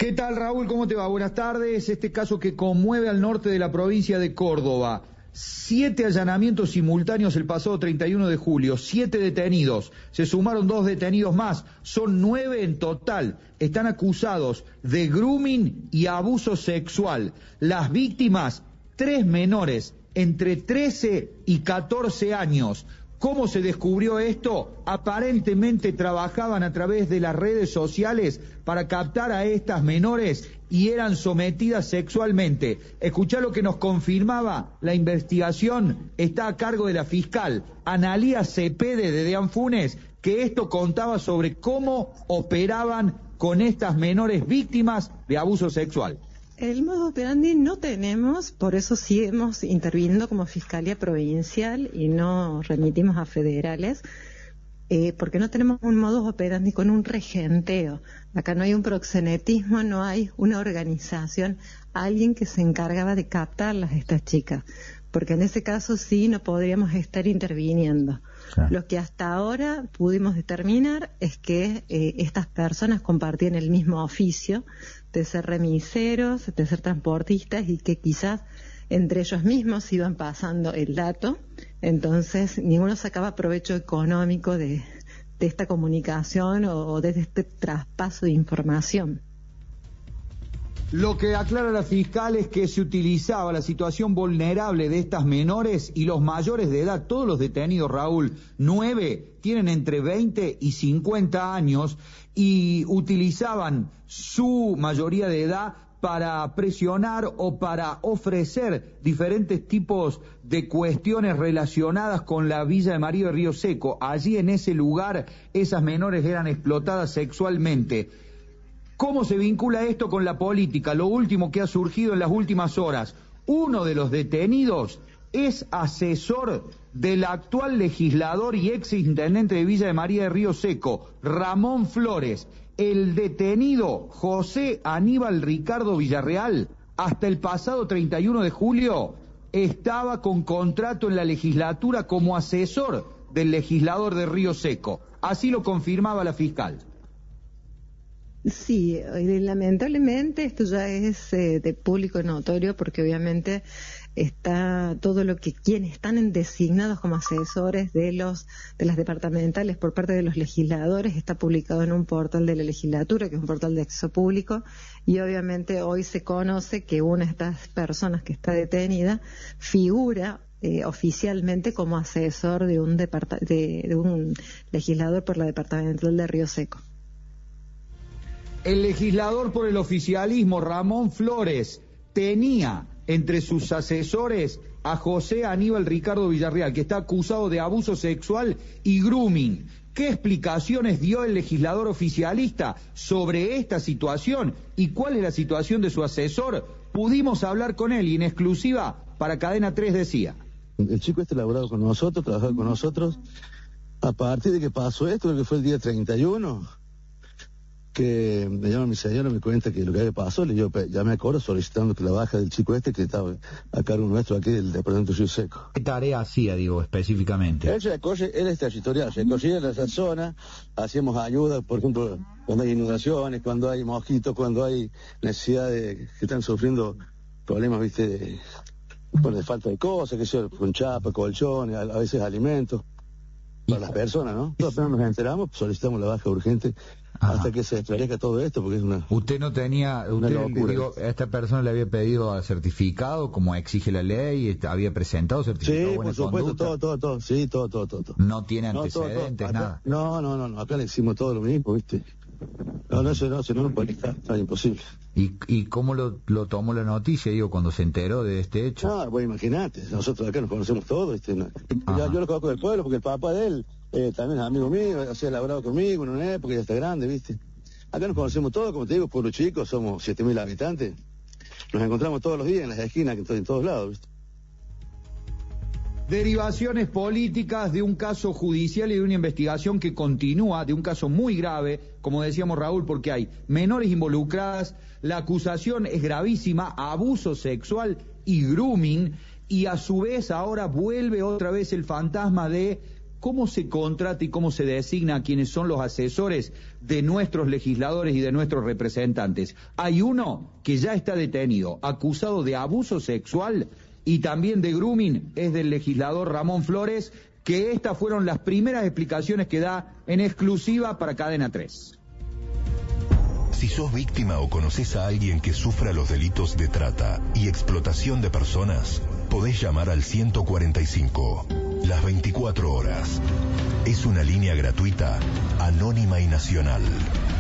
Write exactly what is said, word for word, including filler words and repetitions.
¿Qué tal, Raúl? ¿Cómo te va? Buenas tardes. Este caso que conmueve al norte de la provincia de Córdoba. Siete allanamientos simultáneos el pasado treinta y uno de julio, siete detenidos. Se sumaron dos detenidos más, son nueve en total. Están acusados de grooming y abuso sexual. Las víctimas, tres menores, entre trece y catorce años. ¿Cómo se descubrió esto? Aparentemente trabajaban a través de las redes sociales para captar a estas menores y eran sometidas sexualmente. Escuchá lo que nos confirmaba la investigación, está a cargo de la fiscal Analía Cepede de Deanfunes, que esto contaba sobre cómo operaban con estas menores víctimas de abuso sexual. El modus operandi no tenemos, por eso sí hemos intervenido como Fiscalía Provincial y no remitimos a federales, eh, porque no tenemos un modus operandi con un regenteo. Acá no hay un proxenetismo, no hay una organización, alguien que se encargaba de captarlas a estas chicas, porque en ese caso sí no podríamos estar interviniendo. Sí. Lo que hasta ahora pudimos determinar es que eh, estas personas compartían el mismo oficio de ser remiseros, de ser transportistas y que quizás entre ellos mismos iban pasando el dato, entonces ninguno sacaba provecho económico de, de esta comunicación o, o de este traspaso de información. Lo que aclara la fiscal es que se utilizaba la situación vulnerable de estas menores y los mayores de edad. Todos los detenidos, Raúl, nueve, tienen entre veinte y cincuenta años y utilizaban su mayoría de edad para presionar o para ofrecer diferentes tipos de cuestiones relacionadas con la Villa de María de Río Seco. Allí en ese lugar esas menores eran explotadas sexualmente. ¿Cómo se vincula esto con la política? Lo último que ha surgido en las últimas horas. Uno de los detenidos es asesor del actual legislador y ex intendente de Villa de María de Río Seco, Ramón Flores. El detenido José Aníbal Ricardo Villarreal, hasta el pasado treinta y uno de julio, estaba con contrato en la legislatura como asesor del legislador de Río Seco. Así lo confirmaba la fiscal. Sí, lamentablemente esto ya es eh, de público notorio porque obviamente está todo lo que quienes están designados como asesores de los de las departamentales por parte de los legisladores está publicado en un portal de la legislatura, que es un portal de acceso público, y obviamente hoy se conoce que una de estas personas que está detenida figura Eh, oficialmente como asesor de un, departa- de, de un legislador por la departamental de Río Seco. El legislador por el oficialismo, Ramón Flores, tenía entre sus asesores a José Aníbal Ricardo Villarreal, que está acusado de abuso sexual y grooming. ¿Qué explicaciones dio el legislador oficialista sobre esta situación y cuál es la situación de su asesor? Pudimos hablar con él y en exclusiva para Cadena tres decía. El chico este laborado con nosotros, trabajaba con nosotros, a partir de que pasó esto, creo que fue el día treinta y uno, que me llama mi señora, me cuenta que lo que había pasado, le yo llamé a Coro solicitando que la baja del chico este que estaba a cargo nuestro aquí del departamento de Río Seco. ¿Qué tarea hacía, digo, específicamente? Él, recorre, él es territorial, recorría en esa zona, hacíamos ayuda, por ejemplo, cuando hay inundaciones, cuando hay mosquitos, cuando hay necesidad de que están sufriendo problemas, viste, de, bueno, de falta de cosas, que sea con chapa, colchones, a, a veces alimentos, para las personas, ¿no? Apenas nos enteramos, solicitamos la baja urgente. Ajá. Hasta que se esclarezca todo esto, porque es una... Usted no tenía, usted, digo, a esta persona le había pedido certificado, como exige la ley, había presentado certificado de buena conducta. Sí, por supuesto, todo, todo, todo, sí, todo, todo, todo. No tiene antecedentes, no, todo, todo. nada. Acá, no, no, no, no, acá le hicimos todo lo mismo, ¿viste? No, no, eso no, eso no lo puede estar, está imposible. ¿Y, y cómo lo, lo tomó la noticia, digo, cuando se enteró de este hecho? Ah, bueno, imagínate, nosotros acá nos conocemos todos, ¿viste? No, yo, yo lo conozco del pueblo porque el papá de él eh, también es amigo mío, hacía laborado conmigo en una época, ya está grande, ¿viste? Acá nos conocemos todos, como te digo, pueblo chico, somos siete mil habitantes. Nos encontramos todos los días en las esquinas, en todos lados, ¿viste? Derivaciones políticas de un caso judicial y de una investigación que continúa, de un caso muy grave, como decíamos Raúl, porque hay menores involucradas, la acusación es gravísima, abuso sexual y grooming, y a su vez ahora vuelve otra vez el fantasma de cómo se contrata y cómo se designa a quienes son los asesores de nuestros legisladores y de nuestros representantes. Hay uno que ya está detenido, acusado de abuso sexual y también de grooming, es del legislador Ramón Flores, que estas fueron las primeras explicaciones que da en exclusiva para Cadena tres. Si sos víctima o conoces a alguien que sufra los delitos de trata y explotación de personas, podés llamar al ciento cuarenta y cinco, las veinticuatro horas. Es una línea gratuita, anónima y nacional.